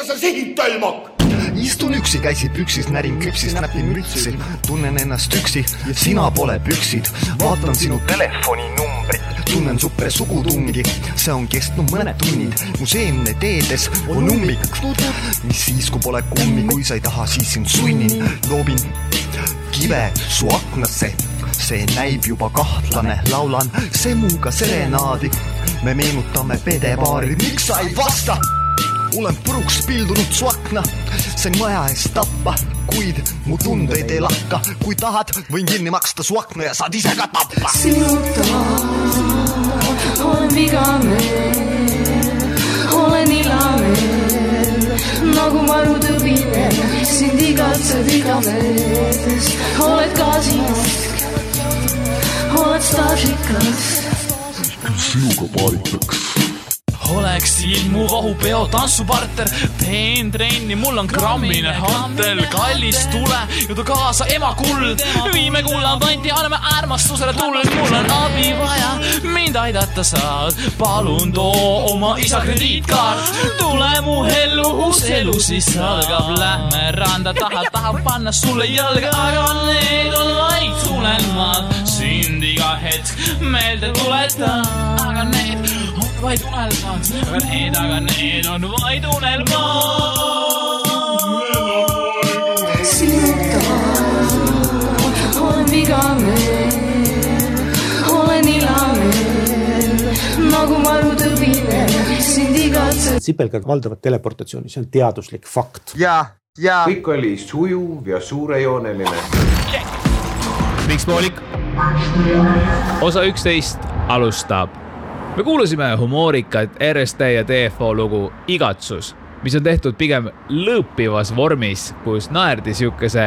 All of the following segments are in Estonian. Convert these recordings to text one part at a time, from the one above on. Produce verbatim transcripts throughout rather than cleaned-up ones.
sa sihid tölmok? Istun üksi, käsi püksis, närin küpsis, näpin mütsi. Tunnen ennast üksi, sina pole püksid. Vaatan sinu telefoninumbrit, tunnen super sugutungi. See on kestnud mõned tunnid, mu seemne teedes on ummik. Mis siis, kui pole kummi, kui sa ei taha, siis sind sunnin. Loobin kive su aknasse, see näib juba kahtlane. Laulan semuga serenaadi, me meenutame pedepaari. Miks sa ei vasta? Olen puruks pildunud su akna, see on maja eest tappa, kuid mu tundeid ei lakka. Kui tahad, võin kinni maksta su akna ja saad ise ka tappa. Sinuta olen vigameel, olen ilameel, nagu maru tõbine, sind igatsed igameedes. Oled gaasimask, oled staažikas, sinuga paaritaks. Oleks ilmu vahupeo tantsuparter, teen trenni, mul on grammine hantel, kallis tule, judu kaasa ema kuld. Viime kullapanti, anname ärmastusele tuld, mul on abi vaja, mind aidata saad. Palun too oma isa krediitkaart, tule mu ellu, uus elu siis algab. Lähme randa taha, taha panna sulle jalga, aga need on vaid unelmad. Sind iga hetk meelde tuleta, aga need on vaid unelmad. Aga need, aga need on vaid unelmad. Sinuta olen vigameel, olen ilameel, nagu maru tõbine, sind igatsed. Sipelgad valdavad teleportatsiooni, see on teaduslik fakt. Ja, ja. Kõik oli sujuv ja suurejooneline. Miks poolik? Osa üksteist alustab. Me kuulasime humoorikat R S T ja T F O lugu Igatsus, mis on tehtud pigem lõõpivas vormis, kus naerdi siukese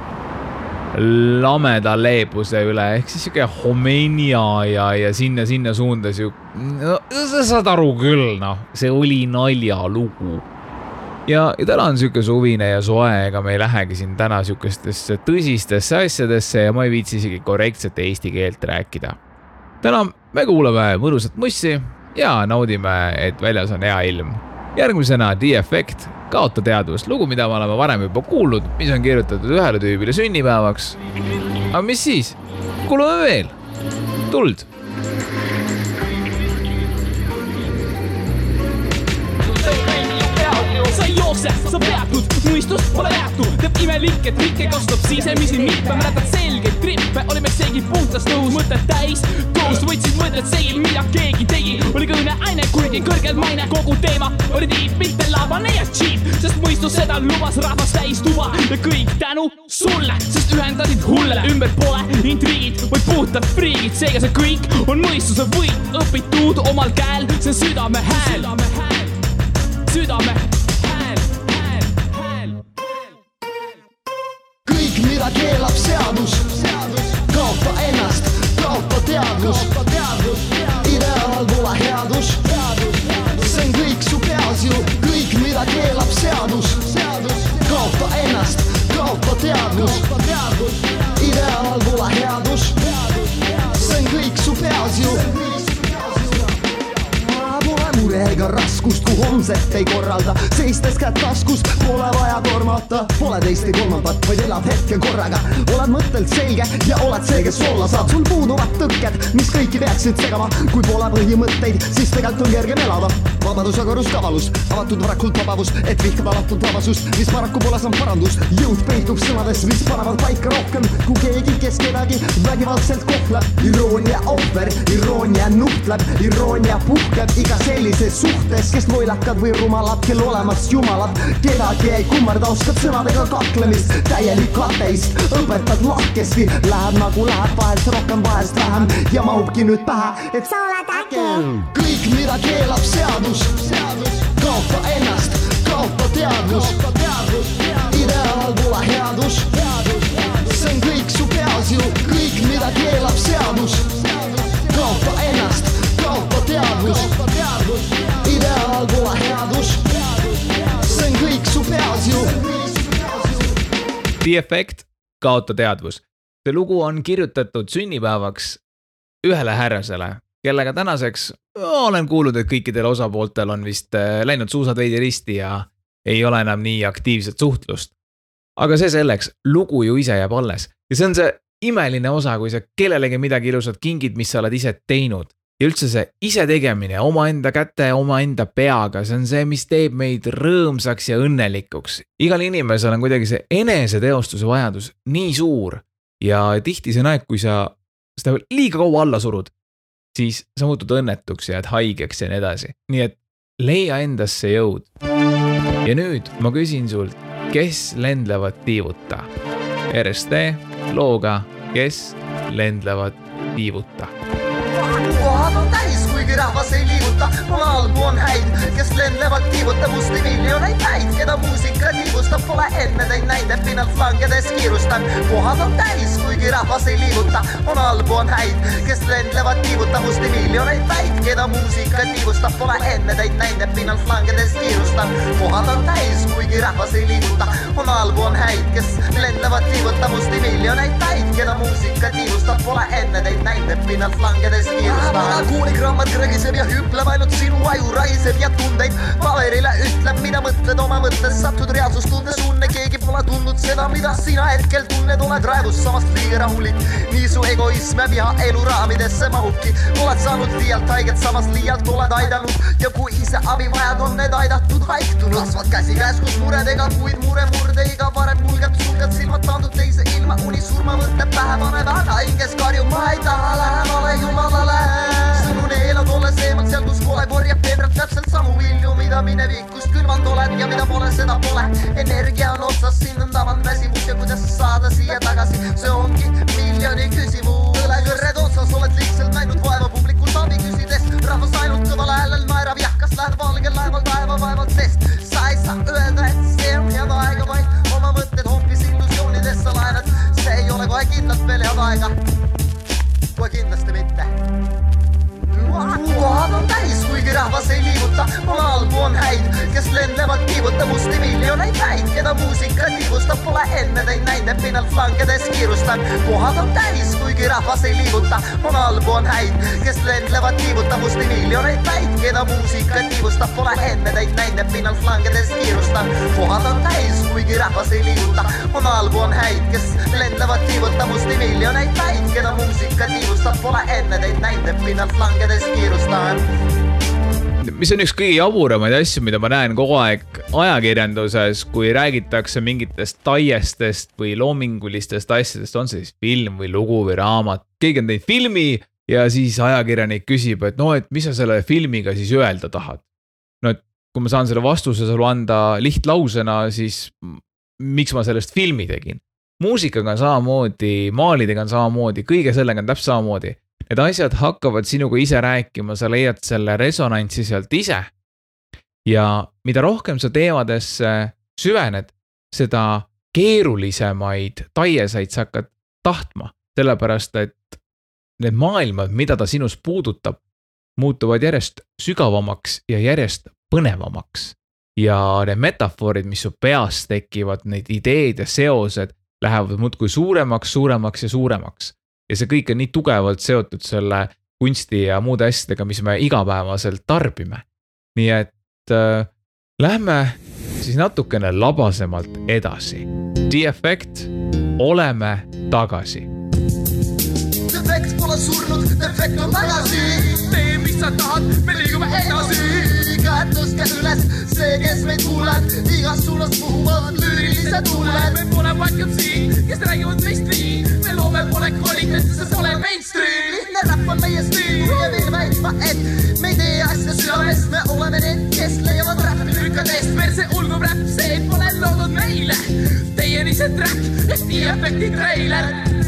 lameda leebuse üle, ehk siis siuke homenia ja, ja sinna, sinna suundas ju, no, sa saad aru küll, noh, see oli nalja lugu. Ja, ja täna on siuke suvine ja soe, ega me ei lähegi siin täna siukestesse tõsistesse asjadesse ja ma ei viitsi isegi korrektset eesti keelt rääkida. Täna me kuulame mõnusat mussi ja naudime, et väljas on hea ilm. Järgmisena D-Effect, Kaota teadvust, lugu, mida me oleme varem juba kuulnud, mis on kirjutatud ühele tüübile sünnipäevaks. Aga mis siis? Kuulame veel. Tuld. Sa jookse, sa peatud, mõistus pole jäetud. Teeb imelik, et rikke kastab sisemisi mippe. Mäletad selgeid trippe, olime seegi puhtas tõus. Mõtted täis, koos võtsid mõtted seegi, mida keegi tegi. Oli kõne aine, kuigi kõrged maine. Kogu teema oli tiip, mitte labane ja cheap. Sest mõistus seda lubas rahvas täis tuba. Ja kõik tänu sulle, sest ühendasid hulle. Ümber pole intriigid, või puhtad friigid. Seega see kõik on mõistuse võit. Õpitud omal käel, see on südame hääl. Südame hääl, hääl, hääl. Kõik, mida keelab seadus, kaota ennast, kaota teadvus. Ideaal pole headus, see on kõik su peas ju. Kõik, mida keelab seadus, kaota ennast, kaota teadvus. Ideaal pole headus, see on kõik su peas ju. Mure ega raskust, kui homset ei korralda. Seistes käed taskus, pole vaja kormata. Pole teist ei kolmandat, vaid elad hetke korraga. Oled mõttelt selge ja oled see, kes olla saab. Sul puuduvad tõkked, mis kõiki peaksid segama. Kui pole põhimõtteid, siis tegelt on kergem elada. Vabadus aga ruskavalus, avatud varakult vabavus, et vihkab alatud vabasust, mis paraku pole saanud parandust. Jõud peitub sõnades, mis panevad paika rohkem, kui keegi, kes kedagi vägivaldselt kohtleb. Iroonia ohver, iroonia nuhtleb, iroonia puhkeb iga sellises suhtes, kes loilakad või rumalad, kel olemas jumalad. Kedagi ei kummarda, oskad sõnadega kaklemist, täielik ateist, õpetad lahkesti. Läheb nagu läheb, vahest rohkem, vahest vähem ja mahubki nüüd pähe, et sa oled äkki. Kõik, mida keelab seadus, kaota ennast, kaota teadvus. Ideaal pole headus, see on kõik su peas ju. Kõik, mida keelab seadus, kaota ennast, kaota teadvus. Ideaal pole headus, see on kõik su peas ju. D-Effect, Kaota teadvus. See lugu on kirjutatud sünnipäevaks ühele härrasele, kellega tänaseks olen kuulnud, et kõikidel osapooltel on vist läinud suusad veidi risti ja ei ole enam nii aktiivset suhtlust. Aga see selleks, lugu ju ise jääb alles. Ja see on see imeline osa, kui sa kellelegi midagi ilusat kingid, mis sa oled ise teinud. Ja üldse see ise tegemine, oma enda käte, oma enda peaga, see on see, mis teeb meid rõõmsaks ja õnnelikuks. Igal inimesel on kuidagi see eneseteostuse vajadus nii suur ja tihti see näeb, kui sa seda liiga kaua alla surud, siis sa muutud õnnetuks ja et haigeks ja nii edasi. Nii et leia endasse jõud. Ja nüüd ma küsin sult, kes lendlevad tiivuta? R S T looga, kes lendlevad tiivuta? Kohad on täis, kuigi rahvas ei liiguta. Oma albu on häid, kes lendlevad tiivuta musti miljoneid häid, keda muusika tiivustab, pole enne teid näide pinnalt langedes kiirustan. Kohad on täis, kuigi rahvas ei liiguta. Oma albu on häid, kes lendlevad tiivuta musti miljoneid häid, keda muusika tiivustab, pole enne teid näide pinnalt langedes kiirustan. Kohad on täis, kuigi rahvas ei liiguta. Oma albu on häid, kes lendlevad tiivuta musti miljoneid häid, keda muusika tiivustab, pole enne teid näide pinnalt langedes kiirustan. Kuuligrammat krõgiseb ja hüpleb ainult sinu aju raiseb ja tundeid paverile ütleb, mida mõtled oma mõttes, satud reaalsustundes unne, keegi pole tundnud seda, mida sina hetkel tunned, oled raevus samast liiga rahulik, nii su egoism ja viha elu raamidesse mahubki, oled saanud liialt haiget, samas liialt oled aidanud ja kui ise abi vajad, on need aidatud haigtunud, lasvad käsi käes, kus muredega, kuid mure murde iga varem kulgeb, sulged silmad taandud teise ilma, uni surma mõtleb pähe, pane väga hinges karju, ma ei taha lähemale jumalale. Sinu neelad olles eemalt seal, kus kole korjab peedralt täpselt samu vilju, mida minevikust külvand oled ja mida pole, seda pole. Energia on otsas, sind on tavan väsivus ja kuidas saada siia tagasi, see ongi miljoni küsimus. Õlekõrred otsas, oled liigselt näinud vaeva publikult abi küsides, rahvas ainult kõval häälel naerab, jah, kas lähed valgel laeval taeva vaevalt, sest sa ei saa öelda, et see on head aega, vaid oma mõtted hoopis illusioonidesse laenad, see ei ole kohe kindlalt veel head aega, kohe kindlasti mitte. Kohad on täis, kuigi rahvas ei liiguta, oma albu on häid, kes lendlevad tiivuta musti miljoneid häid, keda muusika tiivustab, pole enne teid näide pinnalt langedes kiirustan. Kohad on täis, kuigi rahvas ei liiguta, oma albu on häid, kes lendlevad tiivuta musti miljoneid häid, keda muusika tiivustab, pole enne teid näide pinnalt langedes kiirustan. Kohad on täis, kuigi rahvas ei liiguta, oma albu on häid, kes lendlevad tiivuta musti miljoneid häid, keda muusika tiivustab, pole enne teid näide pinnalt langedes kiirustan. Mis on üks kõige jaburamaid asju, mida ma näen kogu aeg ajakirjanduses, kui räägitakse mingitest taiestest või loomingulistest asjadest, on see siis film või lugu või raamat. Keegi on teinud filmi ja siis ajakirjanik küsib, et no, et mis sa selle filmiga siis öelda tahad. No, et kui ma saan selle vastuse sulle anda lihtlausena, siis miks ma sellest filmi tegin? Muusikaga on samamoodi, maalidega on samamoodi, kõige sellega on täpselt samamoodi. Need asjad hakkavad sinuga ise rääkima, sa leiad selle resonantsi sealt ise ja mida rohkem sa teemadesse süvened, seda keerulisemaid taiesaid sa hakkad tahtma, sellepärast et need maailmad, mida ta sinus puudutab, muutuvad järjest sügavamaks ja järjest põnevamaks ja need metafoorid, mis su peas tekivad, need ideed ja seosed lähevad muudkui suuremaks, suuremaks ja suuremaks. Ja see kõik on nii tugevalt seotud selle kunsti ja muude asjadega, mis me igapäevaselt tarbime. Nii et äh, lähme siis natukene labasemalt edasi. Defekt, oleme tagasi. Defekt pole surnud, defekt on tagasi. Tee, mis sa tahad, me liigume edasi. Käed tõske üles, see, kes meid kuuleb, igas suunas puhuvad lüürilised tuuled. Me pole vaikad siin, kes räägivad meist nii, me loome pole kvaliteet, see pole mainstream. Lihtne räpp on meie stiil ja veel väitma, et me ei tee asja südames, me oleme need, kes leiavad räppi lükkadest. Perse ulgub räpp, see pole loodud meile, teie lihtsalt räpp, et Defekti treiler.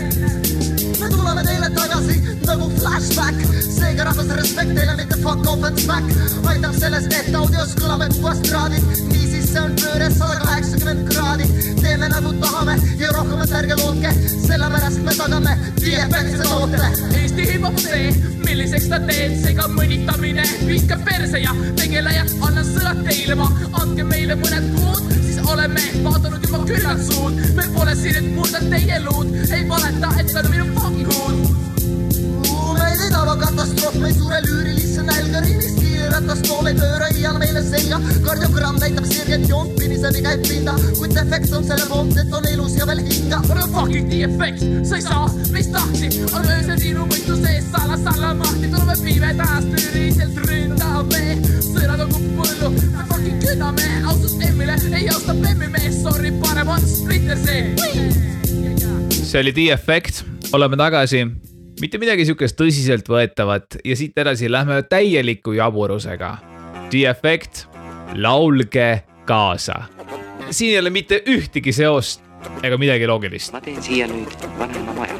Me tuleme teile tagasi nagu flashback, seega rahvas respekt teile, mitte fuck off and smack. Aitab sellest, et audios kõlame kuvast raadid, niisiis see on pööre sada kaheksakümmend kraadi. Teeme nagu tahame ja rohkemat ärge lootke, sellepärast me tagame Defektse toote. Eesti hip-hop see, milliseks ta teed, seega mõnitamine, viska perse ja tegelejad, annan sõnad teile ma, andke meile mõned kuud, siis oleme vaatanud juba küllalt suud. Me pole siin, et murda teie luud, ei valeta, et see on minu fucking hood. Meid ei tava katastroof, me ei suure lüürilisse nälga riimist kiire ratast poole pööra ial meile selga. Kardiogramm näitab sirget joont, pinisemi käib pinda, kuid efekt on selle poolt, et on elus ja veel hinga. Mul on fucking the effect, sa ei saa, mis tahti, on ööse sinu võitu sees, sala, sala mahti, tuleme pimedas tüüriselt ründame, sõnad on kuppõllu, me fucking künname, austus Emmile, ei austa Bemmi mees, sorry, parem on Splinter see. See oli The Effect, oleme tagasi, mitte midagi siukest tõsiselt võetavat ja siit edasi lähme täieliku jaburusega. The Effect, laulge kaasa. Siin ei ole mitte ühtegi seost ega midagi loogilist. Ma teen siia nüüd vanema maja.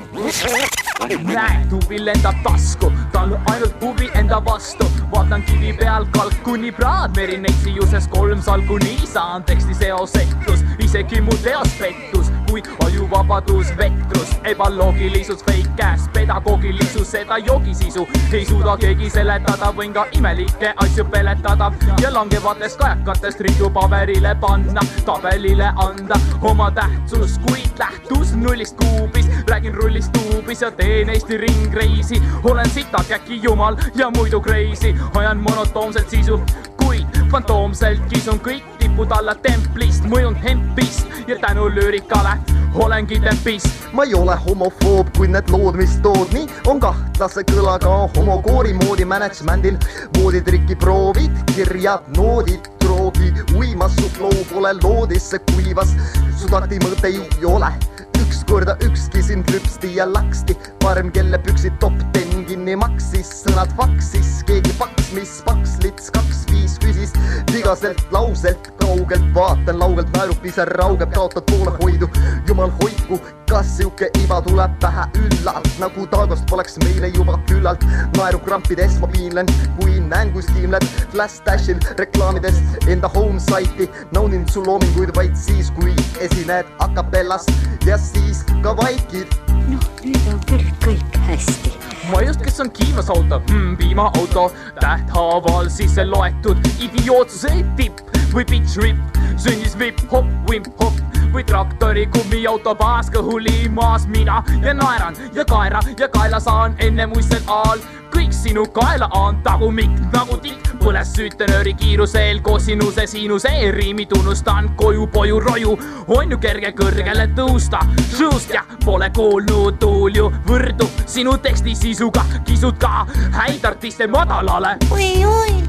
Näe, tuvi lendab tasku, tal ainult huvi enda vastu. Vaatan kivi peal kalkuni praad, meri neitsiuses kolm salgu nii saan teksti seosetus, isegi mu teos pettus, kuid ajuvabadus, vetrus, ebaloogilisus, fake käes, pedagoogilisus, seda jogisisu ei suuda keegi seletada, võin ka imelikke asju peletada ja langevatest kajakatest ritu paberile panna, tabelile anda oma tähtsus, kuid lähtus nullist kuubis, räägin rullist tuubis ja teen Eesti ringreisi, olen sitad käki jumal ja muidu crazy, ajan monotoomselt sisu, kuid fantoomselt kisun kõik tipud alla templist, mõjun hempist ja tänu lüürikale olengi tempist. Ma ei ole homofoob, kui need lood, mis tood, nii on kahtlase kõlaga homokoori moodi managementil, mooditriki proovid, kirjad, noodid, droogi, uimassu flow pole loodisse kuivas, su takti mõte ei ole. Üks korda ükski sind lüpsti ja laksti, parem kelle püksid top ten kinni maksis, sõnad faksis, keegi paks, mis paks, lits kaks viis küsis, vigaselt lauselt, kaugelt vaatan, laugelt naerub, pisar raugeb, kaotad poole hoidu, jumal hoiku, kas siuke iba tuleb pähe üllalt, nagu taagost poleks meile juba küllalt, naerub krampides ma piinlen, kui näen, kui stiimled flash dashil reklaamides enda home site'i, naudin su loominguid vaid siis, kui esined acapellas ja siis ka vaikid. Noh, nüüd on küll kõik hästi. Ma just, kes on kiimas auto, mm, piimaauto, tähthaaval sisse loetud, idiootsuse tipp või bitch rip, sündis vip, hop, vimp, hop, või traktori kummiauto baas kõhuli maas mina ja naeran ja kaera ja kaela saan enne muistel aal. Kõik sinu kaela on tagumik nagu tikk, põles süütenööri kiiruseel koos sinuse siinuse riimi tunnustan koju poju roju, on ju kerge kõrgele tõusta, šõust ja pole kuulnud tuul ju võrdu sinu teksti sisuga, kisud ka häid artiste madalale. Oi, oi.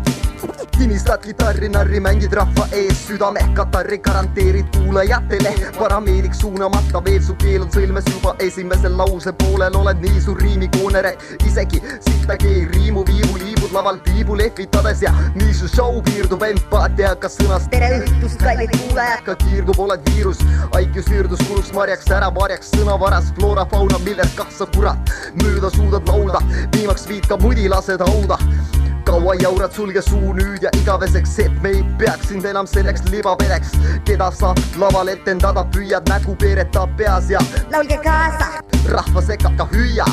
Kinistad gitarri, narri, mängid rahva ees, südame katarri garanteerid kuulajatele, parameedik suunamata veel su keel on sõlmes juba esimesel lause poolel, oled nii su riimi koonere, isegi sittagi ei riimu, viibu liibud laval tiibu lehvitades ja nii su show piirdub empaatia, kas sõnas tere õhtust, kallid kuulajad, ka kiirdub, oled viirus, aikiu siirdus kuluks marjaks, ära varjaks, sõnavaras, flora, fauna, millest kah sa kurat mööda suudad laulda, viimaks viid ka mudi lased hauda. Kaua jaurad, sulge suu nüüd ja igaveseks, et me ei peaks sind enam selleks libapedeks, keda sa laval etendada püüad, nägu peereta peas ja laulge kaasa. Rahva sekab ka hüüa.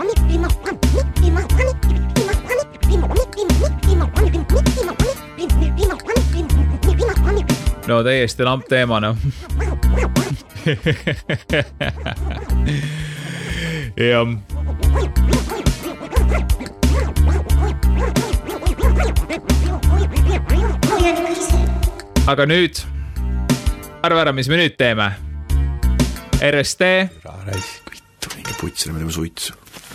No täiesti lamp teema, noh. Ja aga nüüd, arva ära, mis me nüüd teeme. R S T. Raisk, vittu, mingi putsile, me teeme suitsu.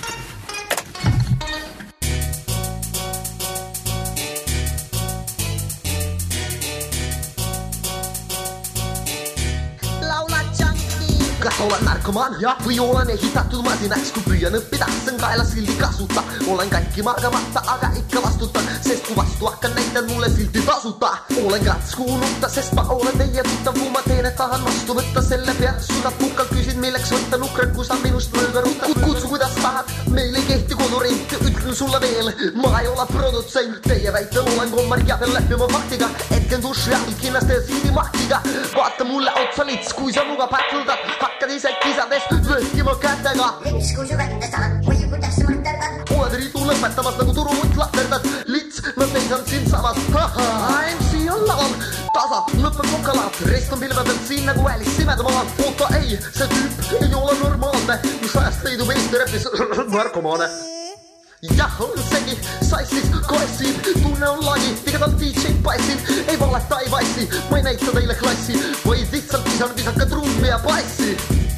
Kas olen narkomaan ja või olen ehitatud masinaks, kui püüan õppida, saan kaela sildi kasuta. Olen kaikki margamata, aga ikka vastutan, sest kui vastu hakkan näitan mulle sildi tasuta. Olen kats kuulutta, sest ma olen teie tuttav, kui ma teen, et tahan vastu võtta selle peal. Sudad pukkalt küsin, milleks võtta nukrad, kui sa minust mööda rutad. Kutsu kuidas tahad, meil ei kehti kodurent, ütlen sulle veel, ma ei ole produtsent. Teie väitel olen kommar ja peal läbi oma faktiga, etken duši all kinnaste ja sildi mahtiga. Vaata mulle otsa lits, kui sa muga pätldad. Hakkad ise kisades, võhkima kätega. Lits, kui su kätte saad, või kuidas sa mõterdad? Oled riidu lõpetamas nagu turumut lahterdad. Lits, nad seisand siin samas. Haha, M C on laval. Tasa, lõpeb kokalaat. Rest on pilve pealt siin nagu Alice Simedamaal. Oota ei, see tüüp ei ole normaalne. Mis ajast leidub Eesti räpis narkomaane. Jah, on segi, saisis, koessin, tunne on lagi, igadal D J passin, ei valeta, ei vaissi, ma ei näita teile klassi, vaid lihtsalt lisan visaka trummi ja passi.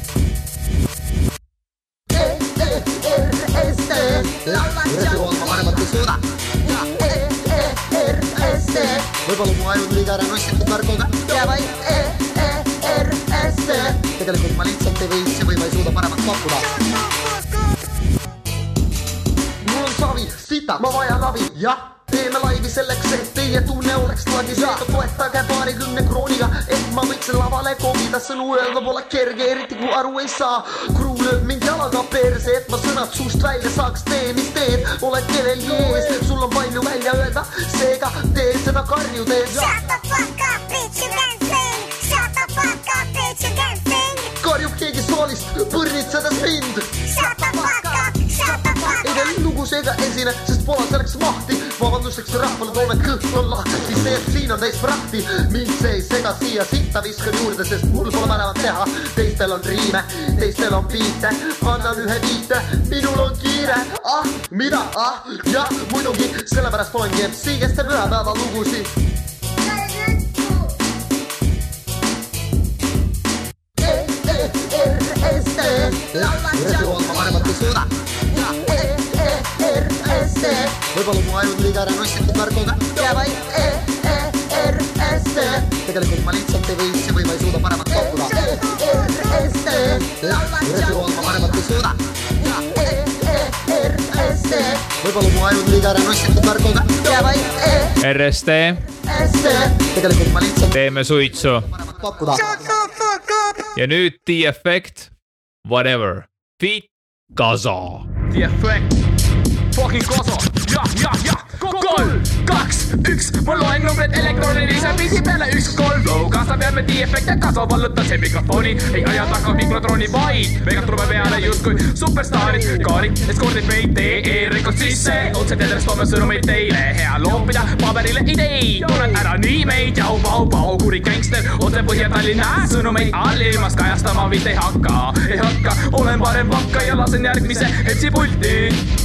E, E, R, S, T, rõhuolma vanemat ei suuda. E, E, R, S, T, võib-olla mu ainult liiga ära nossitud narkoga. Ja vaid E, E, R, S, T, tegelikult ma lihtsalt ei võisi või ma ei suuda paremat pakkuda. Savi, sita, ma vajan abi, jah, teeme laivi selleks, et teie tunne oleks lagi saada, toetage paarikümne krooniga, et ma võiksin lavale kogida, sõnu öelda pole kerge, eriti kui aru ei saa, kruu lööb mind jalaga perse, et ma sõnad suust välja saaks, tee, mis teed, oled kellelgi ees, sul on palju välja öelda, seega tee seda karjudes. Shut the fuck up, bitch, you can't sing. Shut the fuck up, bitch, you can't sing. Karjub keegi soolist, põrnitsedes mind. Shut the fuck up, shut the fuck up. Ei tea lugus ega esine, sest pole selleks mahti. Vabanduseks rahvale toome kõht on lahti, siis see, et siin on teist prahti. Mind see ei sega siia sitta viskan juurde, sest mul pole välevat teha. Teistel on riime, teistel on biite, annan ühe viite, minul on kiire. Ah, mida? Ah, jah, muidugi, sellepärast olengi M C, kes teeb ühe päeva lugusi. E, E, R, S, T, rõhuolma vanemat ei suuda. E, E, R, S, T, võib-olla mu ainult liiga ära nossitud narkoga. Ja vaid E, E, R, S, T, tegelikult ma lihtsalt ei võisi või ma ei suuda paremat pakkuda. E, R, S, T, rõhuolma vanemat ei suuda. E, E, R, S, T, võib-olla mu ainult liiga ära nossitud narkoga. Ja vaid E, R S T, S, T, tegelikult ma lihtsalt teeme suitsu. pakkuda. Ja nüüd D-Effect, whatever, Feet Gaza. D-Effect, fucking Gaza, jah, jah, jah, kolm, kaks, üks, ma loen numbrid elektronilise viisi peale, üks, kolm, Gaza peame D-Effect ja Gaza vallutas see mikrofoni, ei aja taga mikrotroni, vaid veegad trume peale justkui superstaarid, kaarid, eskordid meid, tee e-rekord sisse, otse teedest toome sõnumeid teile, hea loopida paberile ideid, tunnen ära nii meid, jau, vau, vau, kuri gangster, otse Põhja-Tallinna, sõnumeid all ilmas kajastama vist ei hakka, ei hakka, olen parem vakka ja lasen järgmise etsi pulti.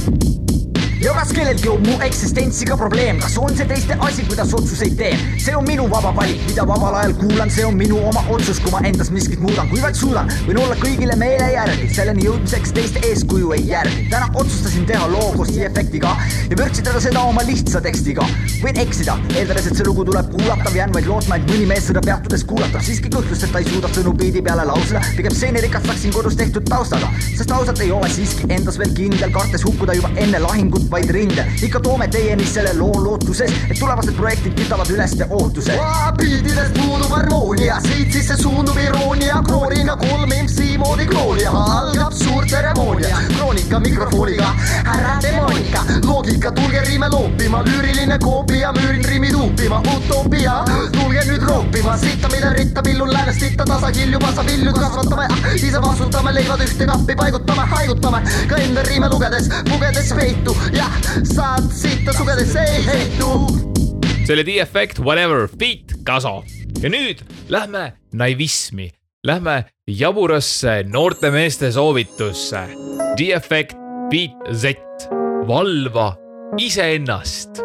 Ja kas kellelgi on mu eksistentsiga probleem, kas on see teiste asi, kuidas otsuseid teen? See on minu vaba valik, mida vabal ajal kuulan, see on minu oma otsus, kui ma endas miskit muudan, kui vaid suudan. Võin olla kõigile meele järgi, selleni jõudmiseks teiste eeskuju ei järgi. Täna otsustasin teha loo koos D-Effectiga ja vürtsitada seda oma lihtsa tekstiga. Võin eksida, eeldades, et see lugu tuleb kuulatav, jään vaid lootma, et mõni mees seda peatudes kuulatab. Siiski kõhtlust, et ta ei suuda sõnu biidi peale lausida, pigem seeni rikastaksin kodus tehtud taustaga, sest ausalt ei ole siiski endas veel kindel, kartes hukkuda juba enne lahingut vaid rinde. Ikka toome teieni selle loo lootuses, et tulevased projektid kütavad üles te ootuse. Pildides puudub harmoonia, siit sisse suundub iroonia, kroonina kolm M C moodi kroonia, algab suur tseremoonia, kroonika mikrofoniga, härra demonika, loogika, tulge riime loopima, lüüriline koopia, müürin riimi tuupima, utopia, tulge nüüd roopima, sitamine ritta, pillun läänest sitta, tasa kilju, pasa vilju, kasvatame, ise vastutame, leivad ühte kappi, paigutame, haigutame, ka enda riime lugedes, pugedes peitu, jah, saad sitta sugedes ei heitu. See oli D-Effect, whatever, Feet Gaza. Ja nüüd lähme naivismi, lähme jaburasse noorte meeste soovitusse. D-Effect, Feet Z, valva iseennast.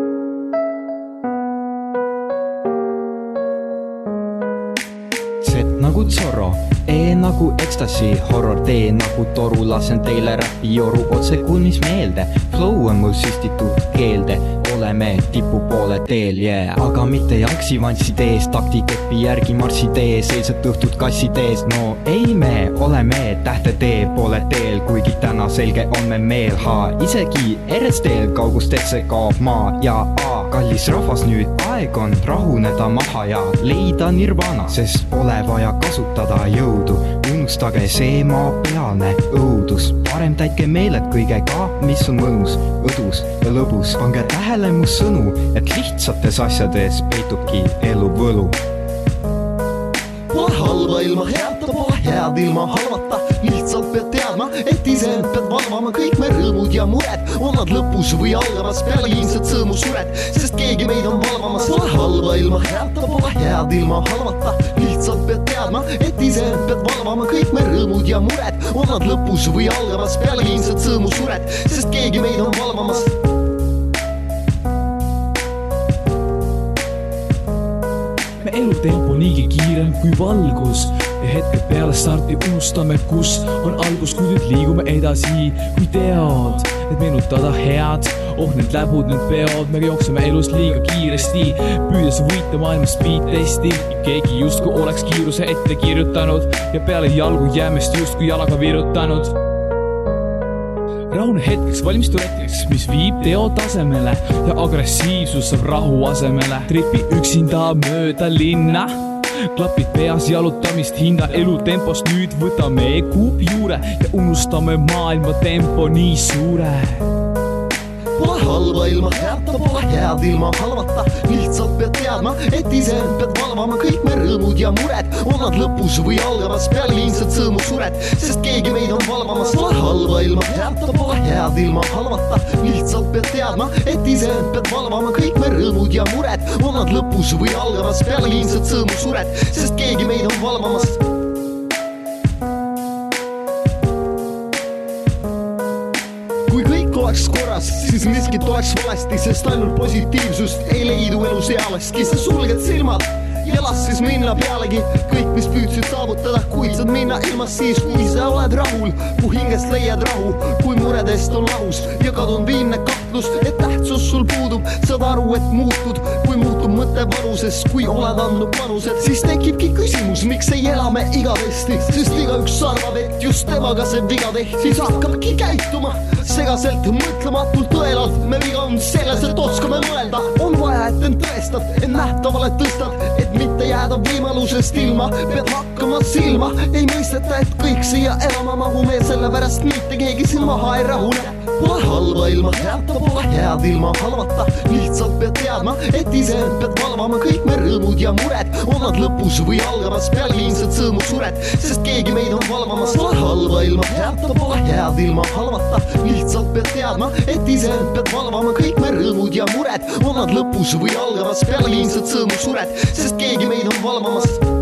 Z nagu Zorro, E nagu Ecstasy, horror tee nagu toru, lasen teile räpi joru otse kunis meelde. Flow on mul süstitud keelde, oleme tipu poole teel, yeah. Aga mitte jalgsi vantsi tees, taktikepi järgi marssi tees, eilset õhtut kassi tees. No ei me oleme tähte tee poole teel, kuigi täna selge on me meel, ha. Isegi R S T-l kaugustesse kaob maa ja A. Kallis rahvas, nüüd aeg on rahuneda maha ja leida nirvana, sest pole vaja kasutada jõudu. Unustage see maapealne õudus, parem täitke meeled kõigega, mis on mõnus, õdus ja lõbus. Pange tähele mu sõnu, et lihtsates asjades peitubki elu võlu. Pole halva ilma heata, pole head ilma halvata, lihtsalt pead teadma, et ise pead valvama kõik me rõõmud ja mured, on nad lõpus või algamas peale ilmselt sõõmu sured, sest keegi meid on valvamas. Pole halva ilma heata, pole head ilma halvata, lihtsalt pead teadma, et ise pead valvama kõik me rõõmud ja mured, on nad lõpus või algamas pealeliinsed sõõmusured, sest keegi meid on valvamas. Me elutempo niigi kiirem kui valgus ja hetked peale starti unustame, kus on algus, kui nüüd liigume edasi kui teod, et meenutada head. Oh, need läbud, need peod, me jookseme elus liiga kiiresti, püüdes võita maailma speed testi. Keegi justkui oleks kiiruse ette kirjutanud ja peale jalgu jäämest justkui jalaga virutanud. Rahune hetkeks valmistu hetkeks, mis viib teo tasemele ja agressiivsus saab rahu asemele. Tripi üksinda mööda linna, klapid peas jalutamist hinda elutempost, nüüd võtame kuup juure ja unustame maailma tempo nii suure. Pole halba ilma heata, pole head ilma halvata, lihtsalt pead teadma, et ise pead valvama kõik me rõõmud ja mured, on nad lõpus või algamas pealeliinsed sõõmusured, sest keegi meid on valvamas. Pole halba ilma heata, pole head ilma halvata, lihtsalt pead teadma, et ise pead valvama kõik me rõõmud ja mured, on nad lõpus või algamas pealeliinsed sõõmusured, sest keegi meid on valvamas. Oleks korras, siis miskit oleks valesti, sest ainult positiivsust ei leidu elus ealeski. Sa sulged silmad ja las siis minna pealegi kõik, mis püüdsid saavutada, kuid saad minna ilmas siis, kui sa oled rahul, kui hingest leiad rahu, kui muredest on lahus ja kadun viimne kahtlus, et tähtsus sul puudub, saad aru, et muutud, kui muutub mõte vanuses, kui oled andnud panused, siis tekibki küsimus, miks ei elame igavesti, sest igaüks arvab, et just temaga see viga tehti, siis hakkabki käituma segaselt, mõtlematult tõelalt, me viga on selles, et oskame mõelda, on vaja, et end tõestad, et nähtavale tõstad, et mitte jääda võimalusest ilma, pead hakkama silma, ei mõisteta, et kõik siia elama mahume, sellepärast mitte keegi siin maha ei rahune. Pole halba ilma heata, pole head ilma halvata, lihtsalt pead teadma, et ise pead valvama kõik me rõõmud ja mured, on nad lõpus või algamas pealeliinsed sõõmusured, sest keegi meid on valvamas. Pole halba ilma heata, pole head ilma halvata, lihtsalt pead teadma, et ise pead valvama kõik me rõõmud ja mured, on nad lõpus või algamas pealeliinsed sõõmusured, sest keegi meid on valvamas.